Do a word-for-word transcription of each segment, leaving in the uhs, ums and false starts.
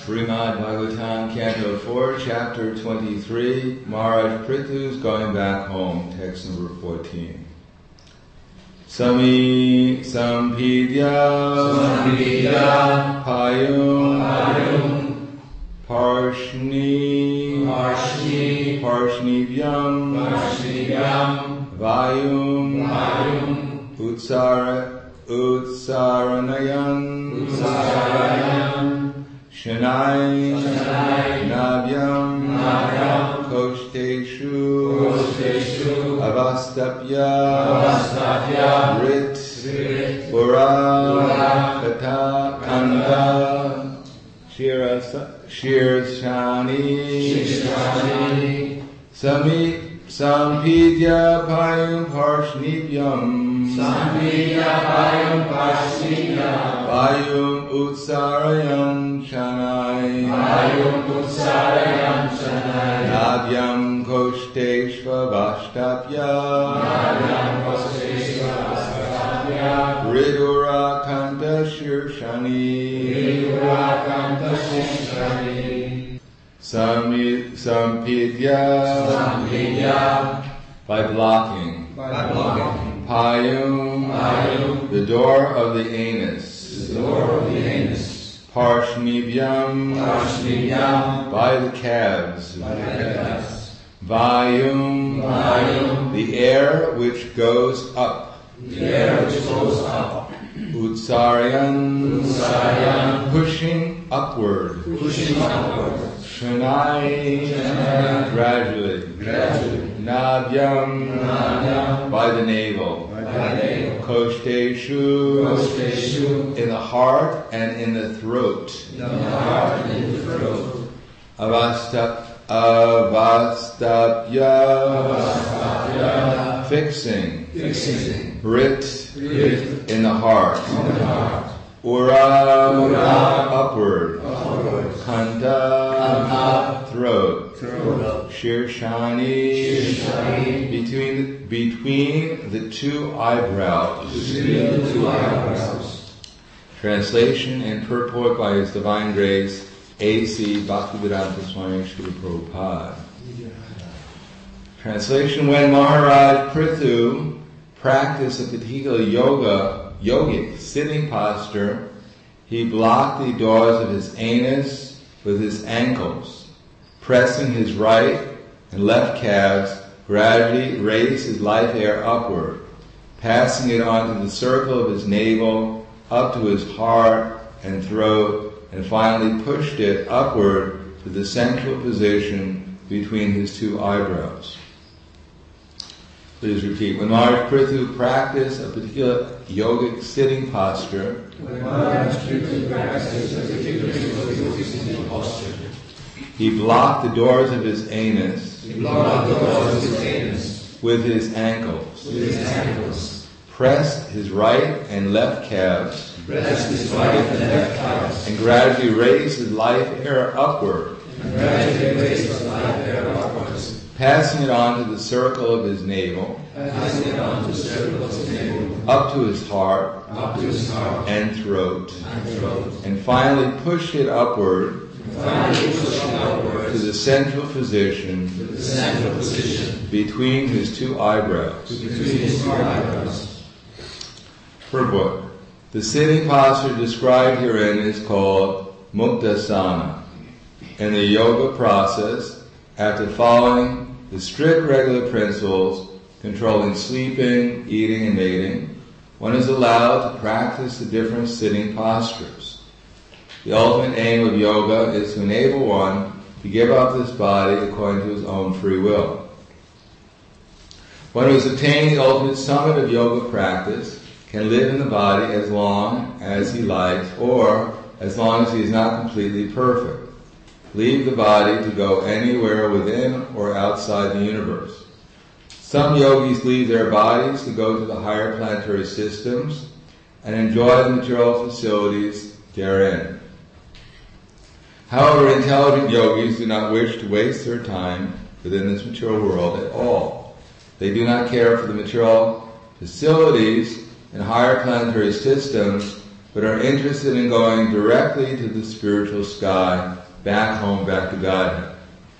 Srimad Bhagavatam, Canto four, Chapter twenty-three, Maharaj Prithu's going back home, text number fourteen. Sami Sampidya Sampidya Payum Payum Parshni Parshni Parshnivyam Parshnivyam Vayum Vayum Utsara Utsaranayan Utsarayan Shanai Shanai Navyam Navyam Koshteshu Koshteshu Avastapya Avastapya Rit Rit Pura Pura Kata Kanda Shirasa Shirshani Shirshani Sami Sampidya Payum Parshnivyam Sampidya Payum Parshnivyam Payum Utsarayan Shanai Payum Utsarayan Shanai Navyam Koshteshva Vashtapya Navyam Koshteshva Vashtapya Ridura Kanta Shirshani Ridura Kanta Shirshani Sami Sampidya Sampidya by blocking by blocking Payum Payum the door of the anus the door of the anus Parshnivyam Parshnivyam by the calves by the calves Vayum Vayum the air which goes up the air which goes up Utsarayan Utsarayan pushing upward pushing upward Shanai Shanai gradually gradually Navyam Navyam by the navel by the navel Koshteshu Koshteshu in the heart and in the throat in the heart and in the throat Avastap Avastapya Avastapya fixing fixing Rit Rit in the heart in the heart Ura Ura upward upward Kanta Kanta throat throat Shirshani Shirshani between between the two eyebrows. between the two eyebrows. Translation and purport by His Divine Grace A C Bhaktivedanta Swami Srila Prabhupada. Translation: when Maharaj Prithu practiced a particular yoga, yogic sitting posture, he blocked the doors of his anus with his ankles, pressing his right and left calves, gradually raised his life air upward, passing it onto the circle of his navel, up to his heart and throat, and finally pushed it upward to the central position between his two eyebrows. Please repeat. When Maharaj Prithu practiced a particular yogic sitting posture, When Maharaj Prithu practiced a particular yogic sitting posture, he blocked the doors of his anus he blocked the doors of his anus with his ankles, with his ankles, pressed his right and left calves, pressed his right and left calves, and gradually raised his life air upward, and gradually raised his life air upwards, passing it on to the circle of his navel, passing it on to the circle of his navel, up to his heart up to his heart and throat, and throat, and finally pushed it upward finally pushing to upwards the central position to the central position between his two eyebrows. between his two eyebrows. Purport. The sitting posture described herein is called Muktasana. In the yoga process, after following the strict regular principles controlling sleeping, eating, and mating, one is allowed to practice the different sitting postures. The ultimate aim of yoga is to enable one to give up this body according to his own free will. One who has attained the ultimate summit of yoga practice can live in the body as long as he likes, or as long as he is not completely perfect. Leave the body to go anywhere within or outside the universe. Some yogis leave their bodies to go to the higher planetary systems and enjoy the material facilities therein. However, intelligent yogis do not wish to waste their time within this material world at all. They do not care for the material facilities in higher planetary systems but are interested in going directly to the spiritual sky, back home, back to Godhead.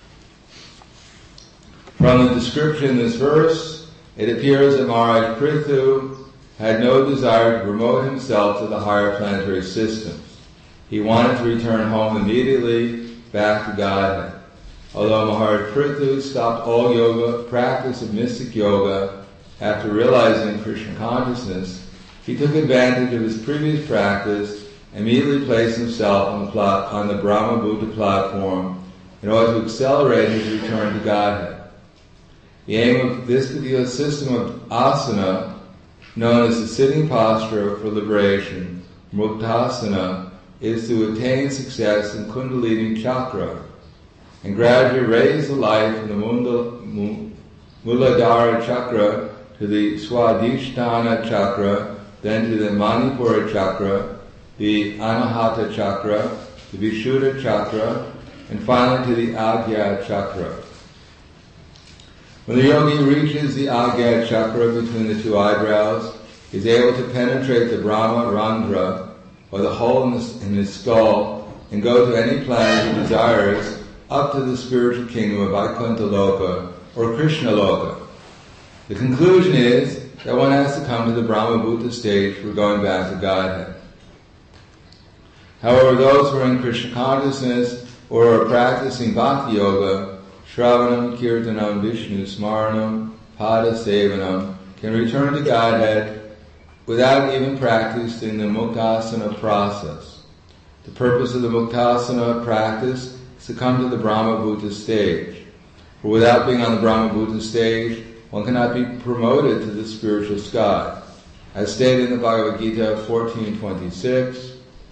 From the description in this verse, it appears that Maharaj Prithu had no desire to promote himself to the higher planetary systems. He wanted to return home immediately, back to Godhead. Although Maharaj Prithu stopped all yoga, practice of mystic yoga, after realizing Krishna consciousness, he took advantage of his previous practice and immediately placed himself on the, plat- on the Brahma Buddha platform in order to accelerate his return to Godhead. The aim of this particular system of asana, known as the sitting posture for liberation, Muktasana, is to attain success in Kundalini Chakra and gradually raise the life from the Munda, Muladhara Chakra to the Swadhisthana Chakra, then to the Manipura Chakra, the Anahata Chakra, the Vishuddha Chakra, and finally to the Agya Chakra. When the yogi reaches the Agya Chakra between the two eyebrows, he is able to penetrate the Brahma Randhra, or the hole in, the, in his skull, and go to any planet he desires, up to the spiritual kingdom of Vaikuntha Loka, or Krishna Loka. The conclusion is that one has to come to the Brahma Buddha stage for going back to Godhead. However, those who are in Krishna consciousness or are practicing Bhakti Yoga, Shravanam, Kirtanam, Vishnu, Smaranam, Pada Sevanam, can return to Godhead without even practicing the Muktasana process. The purpose of the Muktasana practice is to come to the Brahma Buddha stage. For without being on the Brahma Buddha stage, one cannot be promoted to the spiritual sky. As stated in the Bhagavad Gita fourteen twenty-six,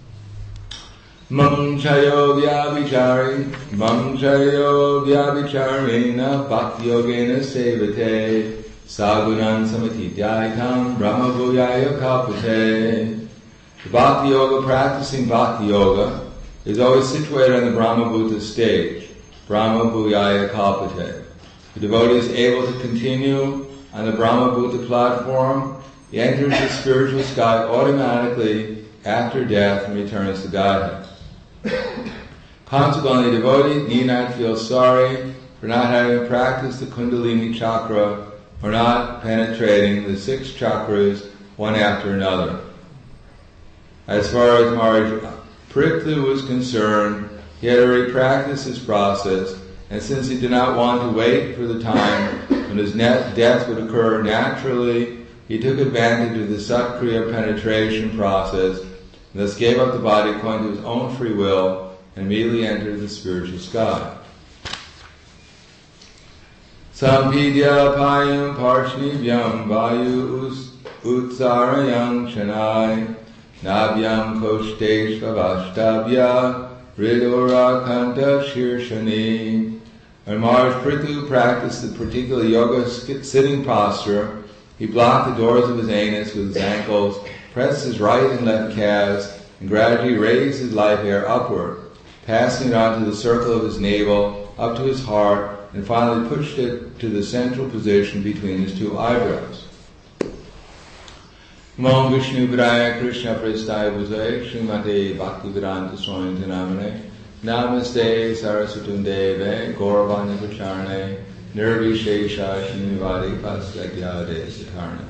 Mam chayo vyabhichari, mam chayo vyabhicharena, bhakti yogena sevate, sagunan samatidhyaitam, brahma bhuyaya kalpate. The Bhakti Yoga, practicing Bhakti Yoga, is always situated on the Brahma Buddha stage, Brahma bhuyaya kalpate. The devotee is able to continue on the Brahma Buddha platform. He enters the spiritual sky automatically after death and returns to Godhead. Consequently, the devotee need not feel sorry for not having practiced the Kundalini Chakra or not penetrating the six chakras one after another. As far as Maharaj Prithu was concerned, he had already practiced this process, and since he did not want to wait for the time when his death would occur naturally, he took advantage of the Satkriya penetration process, and thus gave up the body according to his own free will, and immediately entered the spiritual sky. Sampidya payam parshnivyam vayu utsarayam chanai nabyam koshteshvavashtabhya ridorakanta shirshani. When Maharaj Prithu practiced the particular yoga sitting posture, he blocked the doors of his anus with his ankles, pressed his right and left calves, and gradually raised his life air upward, passing it onto the circle of his navel, up to his heart, and finally pushed it to the central position between his two eyebrows. Namo Vishnu Padaya Krishna Prestaya Bhujaya Srimate Bhaktivedanta Swami Namane Namaste Saraswatam Deve Gauravanya Pacharane Nirvishesha Shinivadi Pasagyade Sakarna.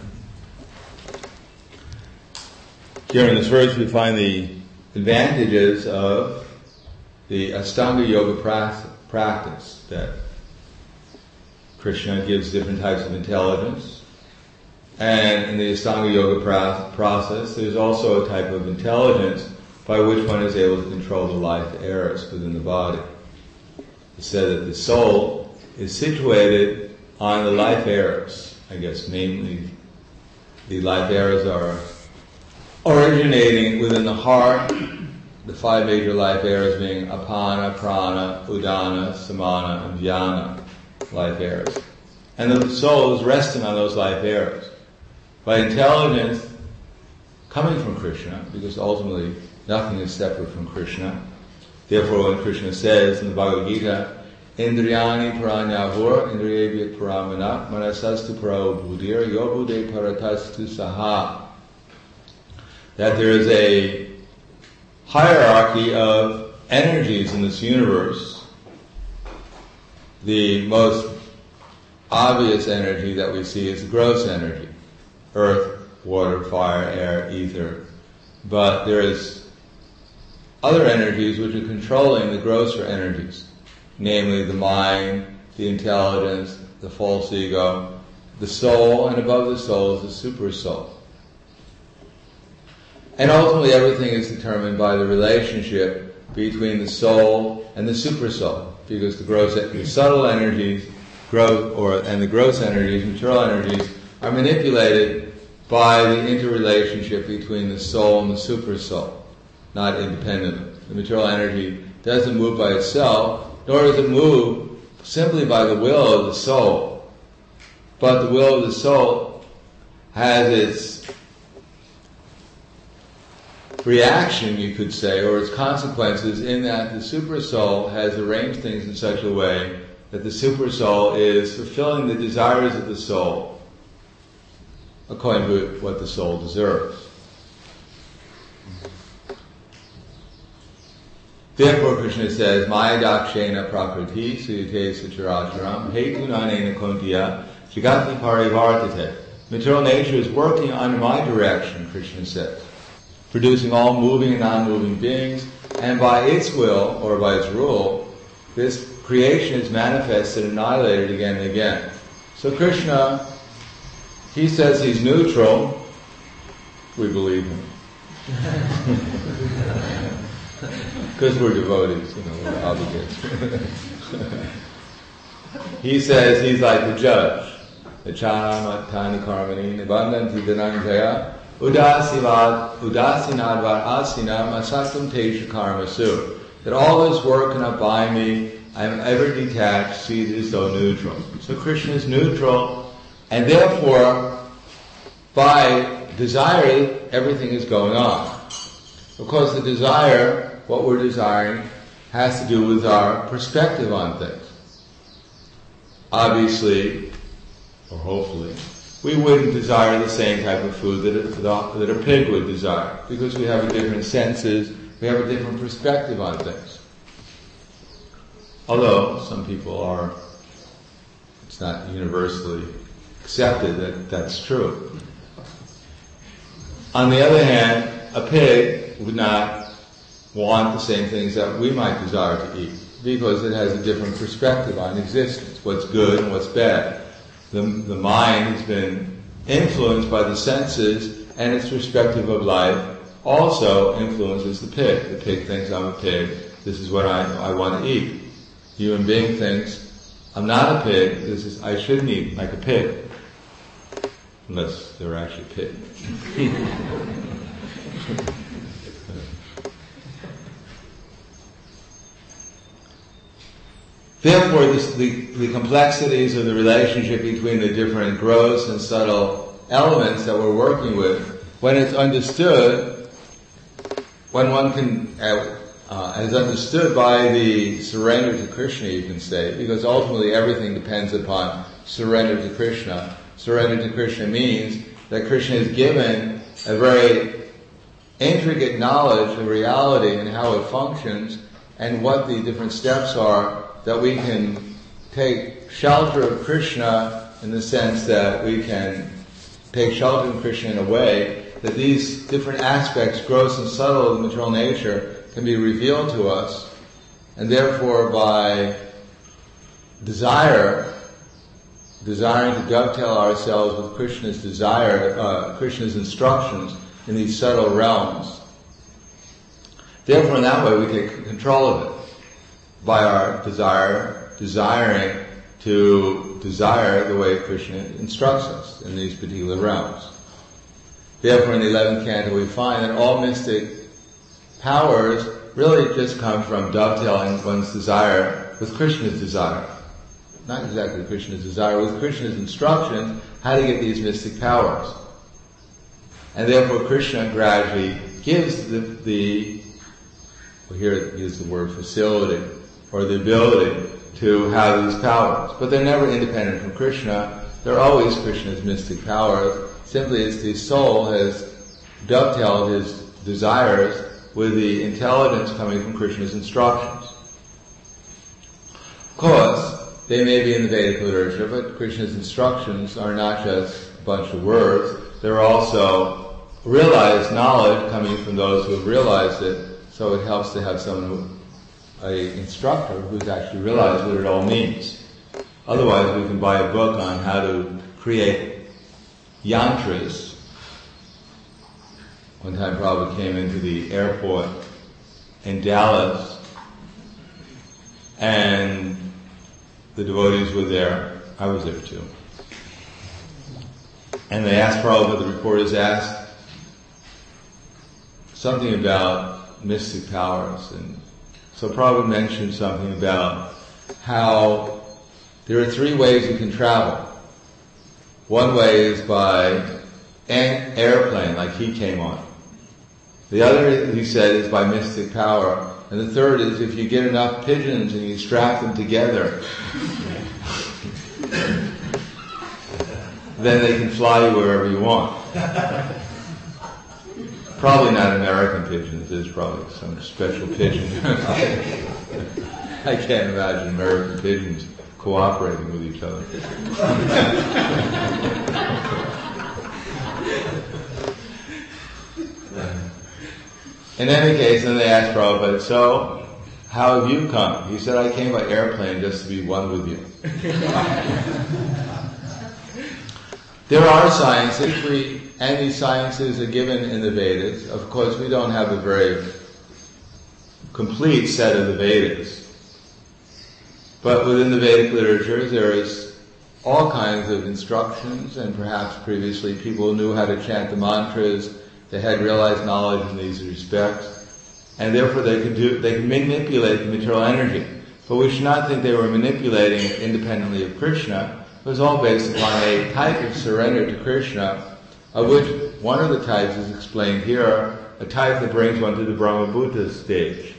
Here in this verse we find the advantages of the Ashtanga Yoga practice, that Krishna gives different types of intelligence. And in the Ashtanga Yoga pra- process, there's also a type of intelligence by which one is able to control the life airs within the body. It's said that the soul is situated on the life airs. I guess mainly the life airs are originating within the heart, the five major life airs being Apana, Prana, Udana, Samana, and Vyana life airs. And the soul is resting on those life airs. By intelligence coming from Krishna, because ultimately nothing is separate from Krishna. Therefore, when Krishna says in the Bhagavad Gita, Indriyani paranyavur, indriyebhyat paramana, manasastu parao buddhir, yobude paratastu saha. that there is a hierarchy of energies in this universe. The most obvious energy that we see is gross energy. Earth, water, fire, air, ether. But there is other energies which are controlling the grosser energies, namely the mind, the intelligence, the false ego, the soul, and above the soul is the super soul. And ultimately everything is determined by the relationship between the soul and the super soul, because the gross, the subtle energies, gross, or and the gross energies, material energies, are manipulated by the interrelationship between the soul and the super soul, not independently. The material energy doesn't move by itself, nor does it move simply by the will of the soul. But the will of the soul has its reaction, you could say, or its consequences, in that the super soul has arranged things in such a way that the super soul is fulfilling the desires of the soul according to what the soul deserves. Therefore, Krishna says, Maya dakshena prakriti suyate sacharacharam hetu nanena kuntiya jagati parivartate. Material nature is working under my direction, Krishna says, producing all moving and non-moving beings, and by its will, or by its rule, this creation is manifested and annihilated again and again. So Krishna, he says he's neutral. We believe him. Because we're devotees, you know, we're obligated. He says he's like the judge. Chanamatani karmani nibandanti dhananjaya udasivad udasinadvar asinam asatam tesha karmasu. That all this work cannot buy me. I am ever detached, seated as though neutral. So Krishna is neutral, and therefore, by desire, everything is going on. Of course, the desire, what we're desiring, has to do with our perspective on things. Obviously, or hopefully, we wouldn't desire the same type of food that a, that a pig would desire, because we have a different senses, we have a different perspective on things. Although some people are, it's not universally accepted that that's true. On the other hand, a pig would not want the same things that we might desire to eat, because it has a different perspective on existence, what's good and what's bad. The, the mind has been influenced by the senses, and its perspective of life also influences the pig. The pig thinks, I'm a pig, this is what I, I want to eat. Human being thinks, I'm not a pig, this is, I shouldn't eat like a pig. Unless they're actually pig. Therefore, this, the, the complexities of the relationship between the different gross and subtle elements that we're working with, when it's understood, when one can, uh, uh, is understood by the surrender to Krishna, you can say, because ultimately everything depends upon surrender to Krishna. Surrender to Krishna means that Krishna is given a very intricate knowledge of reality and how it functions, and what the different steps are that we can take shelter of Krishna, in the sense that we can take shelter of Krishna in a way that these different aspects, gross and subtle, of the material nature can be revealed to us, and therefore by desire, desiring to dovetail ourselves with Krishna's desire, uh, Krishna's instructions in these subtle realms. Therefore, in that way, we take control of it by our desire, desiring to desire the way Krishna instructs us in these particular realms. Therefore, in the eleventh canto, we find that all mystic powers really just come from dovetailing one's desire with Krishna's desire. Not exactly Krishna's desire, with Krishna's instructions, how to get these mystic powers. And therefore Krishna gradually gives the, the well, here it uses the word facility, or the ability to have these powers. But they're never independent from Krishna. They're always Krishna's mystic powers, simply as the soul has dovetailed his desires with the intelligence coming from Krishna's instructions. Of course, they may be in the Vedic literature, but Krishna's instructions are not just a bunch of words. They're also realized knowledge coming from those who have realized it, so it helps to have someone who, an instructor who's actually realized what it all means. Otherwise, we can buy a book on how to create yantras. One time Prabhupada came into the airport in Dallas, and the devotees were there. I was there too. And they asked Prabhupada, the reporters asked something about mystic powers. And so Prabhupada mentioned something about how there are three ways you can travel. One way is by an airplane, like he came on. The other, he said, is by mystic power. And the third is if you get enough pigeons and you strap them together, then they can fly you wherever you want. Probably not American pigeons. There's probably some special pigeon. I can't imagine American pigeons cooperating with each other. In any case, then they asked Prabhupada, so, how have you come? He said, I came by airplane just to be one with you. There are sciences, we, and these sciences are given in the Vedas. Of course, we don't have a very complete set of the Vedas. But within the Vedic literature, there is all kinds of instructions, and perhaps previously people knew how to chant the mantras. They had realized knowledge in these respects, and therefore they could do, they could manipulate the material energy. But we should not think they were manipulating it independently of Krishna. It was all based upon a type of surrender to Krishna, of which one of the types is explained here, a type that brings one to the Brahmabhuta stage.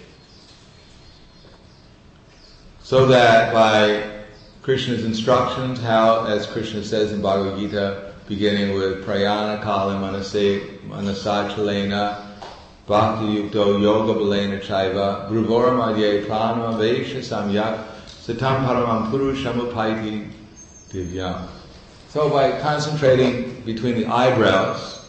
So that by Krishna's instructions, how, as Krishna says in Bhagavad Gita, beginning with prayana kali manasachalena bhakti yukto yoga balena chaiva bruvora madhye pranama vesha samyak satam paramam purusham upaiti divyam. So by concentrating between the eyebrows,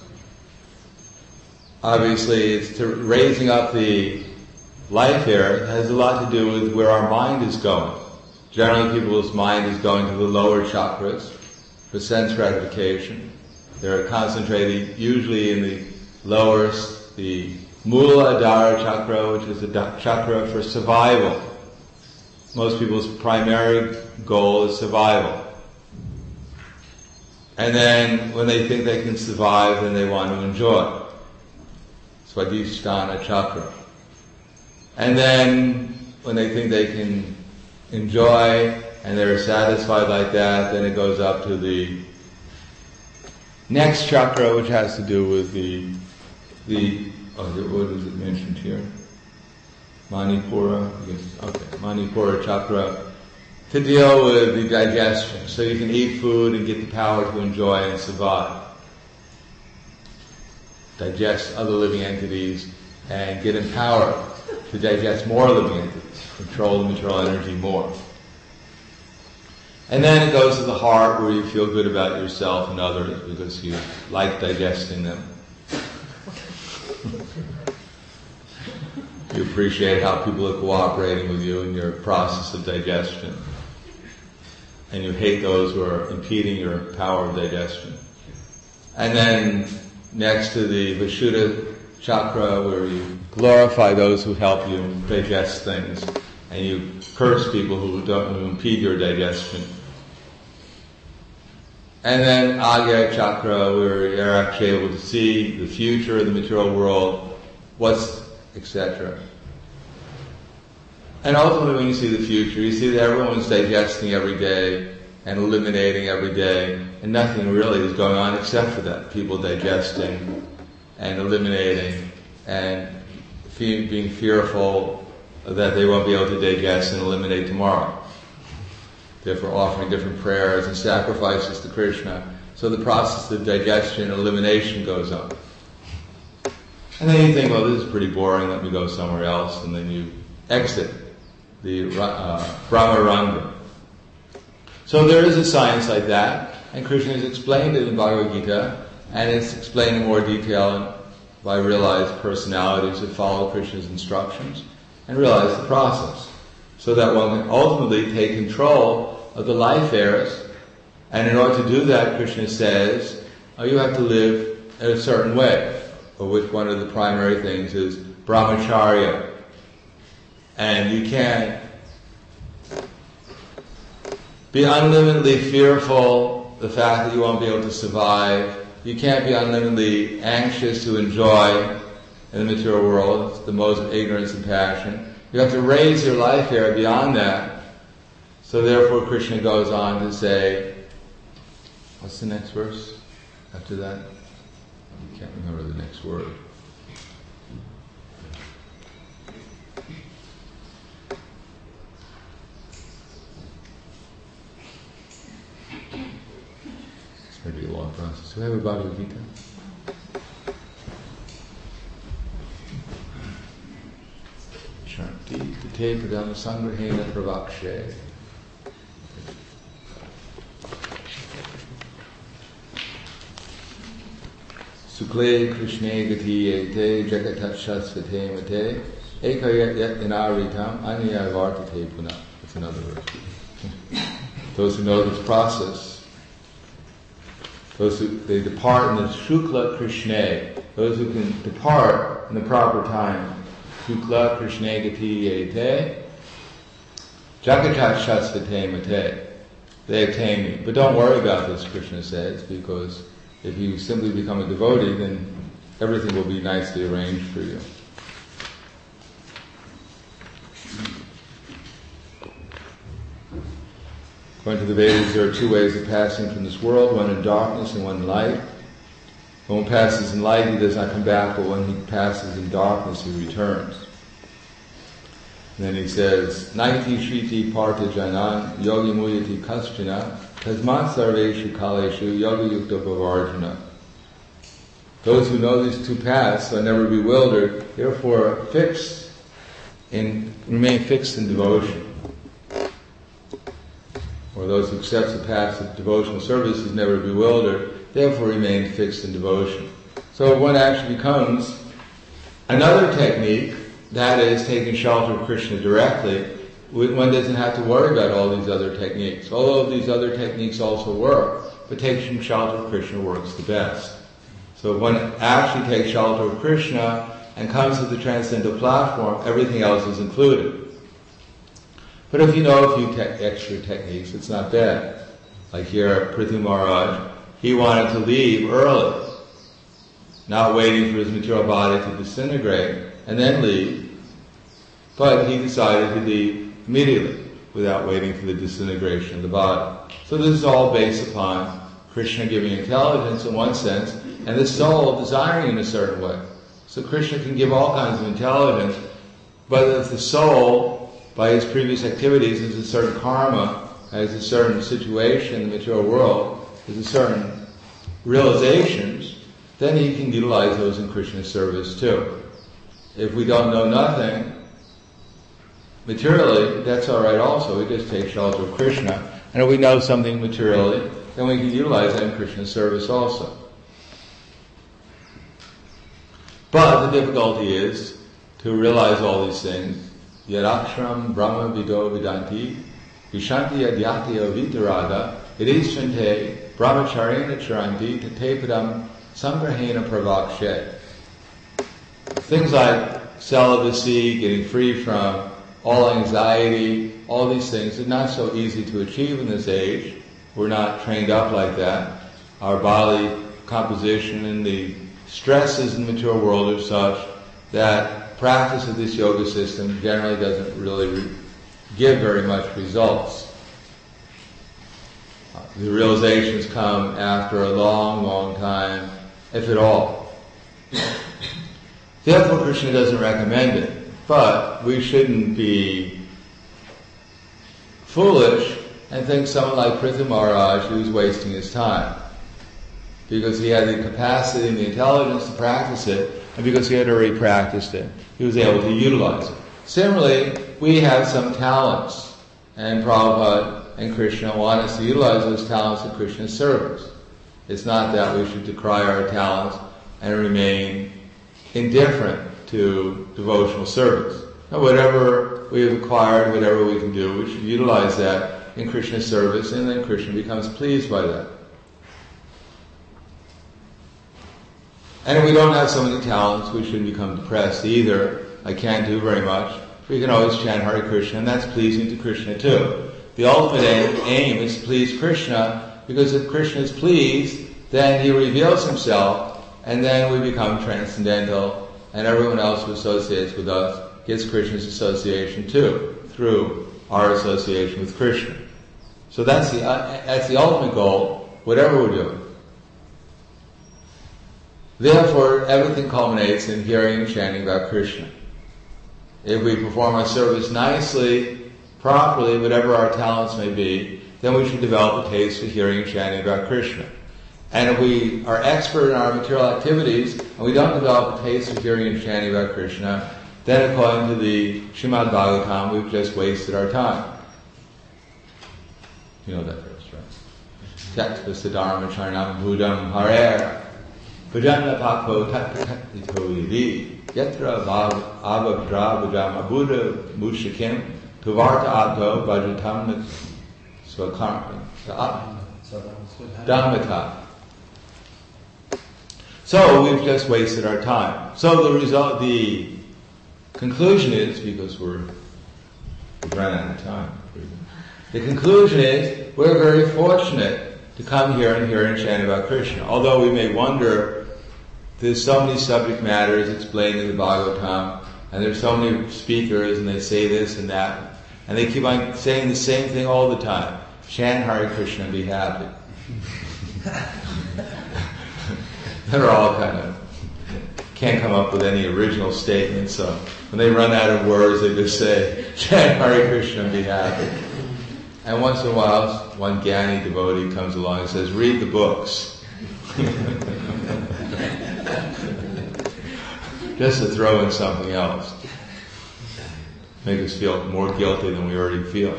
obviously it's to raising up the life here. It has a lot to do with where our mind is going. Generally people's mind is going to the lower chakras for sense gratification. They're concentrated usually in the lowest, the Mula Adhara chakra, which is the chakra for survival. Most people's primary goal is survival. And then when they think they can survive, then they want to enjoy. Swadhisthana chakra. And then when they think they can enjoy and they're satisfied like that, then it goes up to the next chakra, which has to do with the, the oh, what is it mentioned here? Manipura, I guess, okay, Manipura chakra, to deal with the digestion. So you can eat food and get the power to enjoy and survive. Digest other living entities and get empowered to digest more living entities, control the material energy more. And then it goes to the heart where you feel good about yourself and others because you like digesting them. You appreciate how people are cooperating with you in your process of digestion. And you hate those who are impeding your power of digestion. And then next to the Vishuddha chakra, where you glorify those who help you digest things, and you curse people who don't who impede your digestion. And then Agya chakra, where you're actually able to see the future of the material world, what's, et cetera. And ultimately when you see the future, you see that everyone's digesting every day and eliminating every day, and nothing really is going on except for that. People digesting and eliminating and fe- being fearful that they won't be able to digest and eliminate tomorrow. Therefore offering different prayers and sacrifices to Krishna. So the process of digestion and elimination goes on. And then you think, well, this is pretty boring, let me go somewhere else, and then you exit the uh, Brahmaranga. So there is a science like that, and Krishna has explained it in Bhagavad Gita, and it's explained in more detail by realized personalities that follow Krishna's instructions and realize the process, so that one can ultimately take control of the life affairs. And in order to do that, Krishna says, oh, you have to live in a certain way, of which one of the primary things is brahmacharya. And you can't be unlimitedly fearful the fact that you won't be able to survive. You can't be unlimitedly anxious to enjoy in the material world. It's the most of ignorance and passion. You have to raise your life here beyond that. So therefore Krishna goes on to say, what's the next verse after that? I can't remember the next word. It's maybe a long process. Do we have a Bhagavad Gita? Shanti Tate Pradama Sangrahena Pravakshe. Sukle Krishna Gati Ete Jagatatshasvate Mate Ekayat Yat Inaritam Anya Vartate Puna. That's another verse. Those who know this process, those who they depart in the Shukla Krishna, those who can depart in the proper time. Shukla Krishna Gati Ete Jagatatshasvate Mate. They obtain me. But don't worry about this, Krishna says, because if you simply become a devotee, then everything will be nicely arranged for you. According to the Vedas, there are two ways of passing from this world, one in darkness and one in light. When one passes in light, he does not come back, but when he passes in darkness, he returns. And then he says, Naiti Shriti Partha Janan Yogi Muyati Kaschana Tasmat Sarveshu Kaleshu Yoga Yukta Bhavarjana. Those who know these two paths are never bewildered, therefore fixed in, remain fixed in devotion. Or those who accept the path of devotional service is never bewildered, therefore remain fixed in devotion. So one actually becomes another technique, that is taking shelter of Krishna directly. One doesn't have to worry about all these other techniques. Although these other techniques also work, but taking shelter of Krishna works the best. So if one actually takes shelter of Krishna and comes to the transcendental platform, everything else is included. But if you know a few te- extra techniques, it's not bad. Like here, Prithu Maharaj, he wanted to leave early, not waiting for his material body to disintegrate, and then leave. But he decided to leave immediately, without waiting for the disintegration of the body. So this is all based upon Krishna giving intelligence in one sense, and the soul desiring in a certain way. So Krishna can give all kinds of intelligence, but if the soul, by his previous activities, has a certain karma, has a certain situation in the material world, has a certain realizations, then he can utilize those in Krishna's service too. If we don't know nothing materially, that's all right also. We just take shelter of Krishna. And if we know something materially, then we can utilize that in Krishna's service also. But the difficulty is to realize all these things. Yadakshram Brahma Vido Vidanti Vishanti Adyati Vitaraga Idishante Brahmacharya Charanti Tate Padam Sangrahena Pravakshe. Things like celibacy, getting free from all anxiety, all these things are not so easy to achieve in this age. We're not trained up like that. Our body composition and the stresses in the material world are such that practice of this yoga system generally doesn't really re- give very much results. Uh, the realizations come after a long, long time, if at all. Therefore, Krishna doesn't recommend it. But we shouldn't be foolish and think someone like Prithu Maharaj who's wasting his time. Because he had the capacity and the intelligence to practice it, and because he had already practiced it, he was able to utilize it. Similarly, we have some talents, and Prabhupada and Krishna want us to utilize those talents in Krishna's service. It's not that we should decry our talents and remain indifferent to devotional service. Now, whatever we have acquired, whatever we can do, we should utilize that in Krishna's service, and then Krishna becomes pleased by that. And if we don't have so many talents, we shouldn't become depressed either. I can't do very much. We can always chant Hare Krishna, and that's pleasing to Krishna too. The ultimate aim, aim is to please Krishna, because if Krishna is pleased, then he reveals himself, and then we become transcendental, and everyone else who associates with us gets Krishna's association too, through our association with Krishna. So that's the uh, that's the ultimate goal, whatever we're doing. Therefore, everything culminates in hearing and chanting about Krishna. If we perform our service nicely, properly, whatever our talents may be, then we should develop a taste for hearing and chanting about Krishna. And if we are expert in our material activities, and we don't develop a taste for hearing and chanting about Krishna, then according to the Srimad Bhagavatam, we've just wasted our time. You know that verse, right? Tyakta Siddharma Charanam Budam Harer Bhajanna Pakho Tattito Yidi Yatra Abhavdra Bhajama Buddha Mushikim Tuvarta Abdo Bhajatam Swakarma Dhammata. So we've just wasted our time. So the result, the conclusion is, because we're we've run out of time, the conclusion is we're very fortunate to come here and hear and chant about Krishna. Although we may wonder, there's so many subject matters explained in the Bhagavatam, and there's so many speakers, and they say this and that, and they keep on saying the same thing all the time. Chant Hare Krishna and be happy. They're all kind of, can't come up with any original statements, so when they run out of words, they just say, chant Hare Krishna and be happy. And once in a while, one Gyani devotee comes along and says, read the books. Just to throw in something else. Make us feel more guilty than we already feel.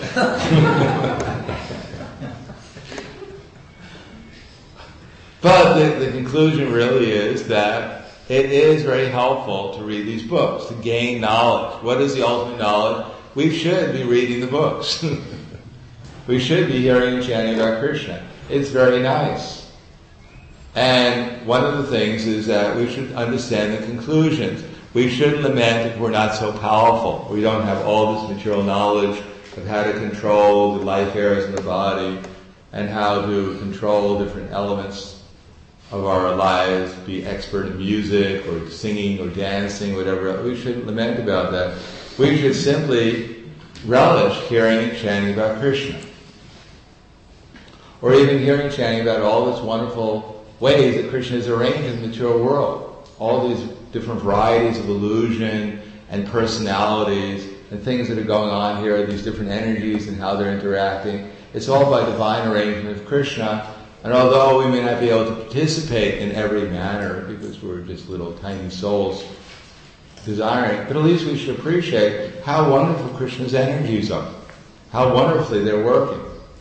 But the, the conclusion really is that it is very helpful to read these books, to gain knowledge. What is the ultimate knowledge? We should be reading the books. We should be hearing and chanting about Krishna. It's very nice. And one of the things is that we should understand the conclusions. We shouldn't lament if we're not so powerful. We don't have all this material knowledge of how to control the life airs in the body and how to control different elements of our lives, be expert in music or singing or dancing, whatever. We shouldn't lament about that. We should simply relish hearing and chanting about Krishna. Or even hearing and chanting about all these wonderful ways that Krishna is arranged in the material world. All these different varieties of illusion and personalities and things that are going on here, these different energies and how they're interacting. It's all by divine arrangement of Krishna. And although we may not be able to participate in every manner because we're just little tiny souls desiring, but at least we should appreciate how wonderful Krishna's energies are, how wonderfully they're working,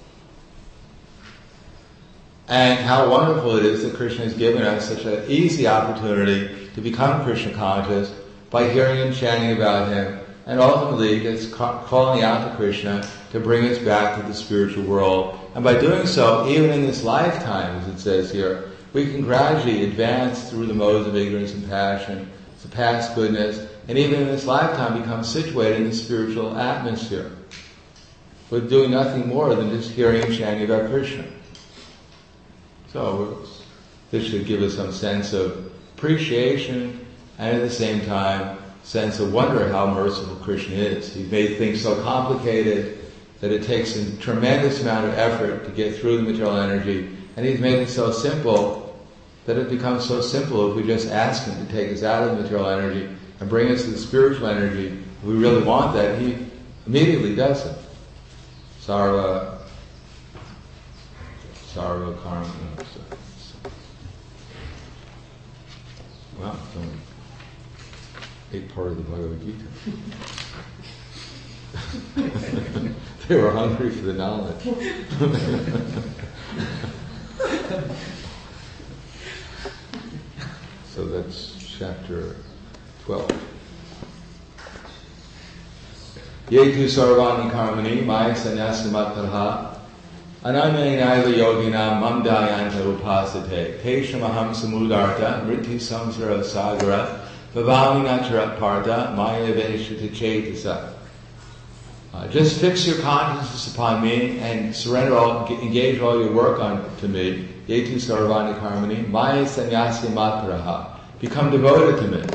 and how wonderful it is that Krishna has given us such an easy opportunity to become Krishna conscious by hearing and chanting about Him, and ultimately it's calling out to Krishna to bring us back to the spiritual world. And by doing so, even in this lifetime, as it says here, we can gradually advance through the modes of ignorance and passion, surpass goodness, and even in this lifetime become situated in the spiritual atmosphere. We're doing nothing more than just hearing and chanting about Krishna. So this should give us some sense of appreciation and at the same time sense of wonder how merciful Krishna is. He's made things so complicated that it takes a tremendous amount of effort to get through the material energy, and He's made it so simple that it becomes so simple if we just ask Him to take us out of the material energy and bring us to the spiritual energy. If we really want that, He immediately does it. Sarva, Sarva Karma. Well, ate part of the Bhagavad Gita. They were hungry for the knowledge. So that's chapter twelve. Yetu sarvani karmani maya sannyasimattarha ananyanaiva yogina mamdayanta upasate teshamaham samudarta mritti samsara sagara bhavani nacharat partha maya veshita chetasa. Uh, just fix your consciousness upon me and surrender all, engage all your work on to me. Yetu sarvani karmani maya sannyasi mataraha. Become devoted to me.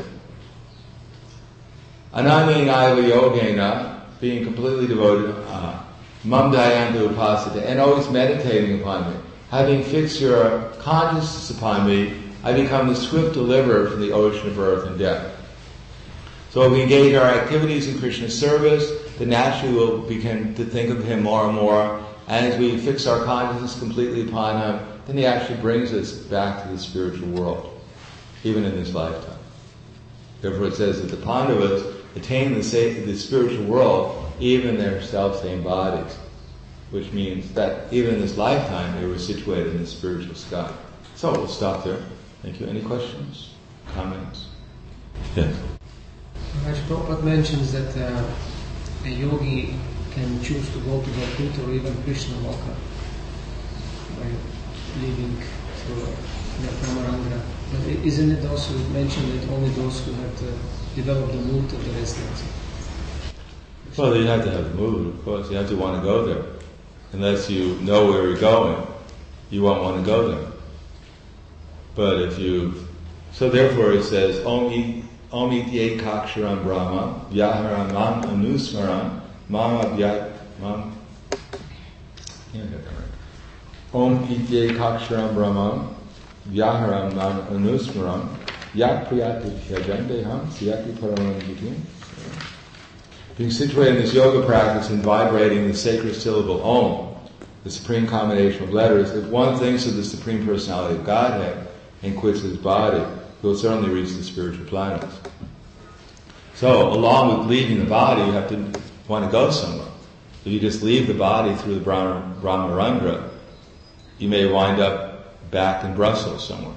Ananyanaiva yogena, being completely devoted. Uh, Mamdayanta upasate, and always meditating upon me. Having fixed your consciousness upon me, I become the swift deliverer from the ocean of birth and death. So if we engage our activities in Krishna's service, then naturally we'll begin to think of Him more and more. And as we fix our consciousness completely upon Him, then He actually brings us back to the spiritual world, even in this lifetime. Therefore it says that the Pandavas attain the, sa- the spiritual world even in their self-same bodies, which means that even in this lifetime they were situated in the spiritual sky. So we'll stop there. Thank you. Any questions? Comments? Yes. Maharaj Prabhupada mentions that uh, a yogi can choose to go to Vaikuntha or even Krishna Loka by living through the Brahmarandra. But isn't it also mentioned that only those who have uh, developed the mood of the residence? Well, you have to have the mood, of course. You have to want to go there. Unless you know where you're going, you won't want to go there. But if you... So therefore it says, Om iti ekaksharam brahma, vyaharam mam anusmaram, mama vyat... Mam... Yeah, I got that right. Om iti ekaksharam brahma, vyaharam mam anusmaram, yak priyati hyajandeham, siyati paramam jitim. Being situated in this yoga practice and vibrating the sacred syllable Om, the supreme combination of letters, if one thinks of the Supreme Personality of Godhead and quits his body, he will certainly reach the spiritual planets. So, along with leaving the body, you have to want to go somewhere. If you just leave the body through the Brahma, Brahmarandra, you may wind up back in Brussels somewhere.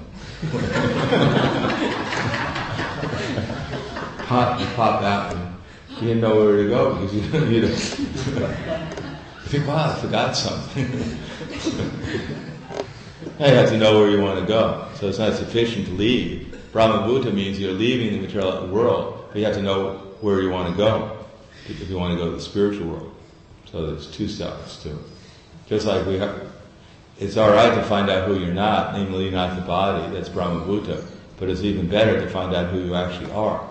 pop, you pop out and you didn't know where to go because you, you didn't. You think, wow, I forgot something. You have to know where you want to go. So it's not sufficient to leave. Brahmabhuta means you're leaving the material world, but you have to know where you want to go if you want to go to the spiritual world. So there's two sides to it. Just like we have, it's alright to find out who you're not, namely not the body, that's Brahmabhuta, but it's even better to find out who you actually are.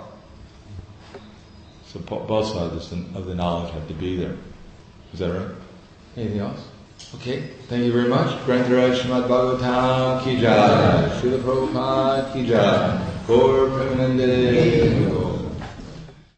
So both sides of the knowledge have to be there. Is that right? Anything else? Okay, thank you very much. Granthara Srimad Bhagavatam ki jai. Srila Prabhupada ki jai. Gaur Premanande.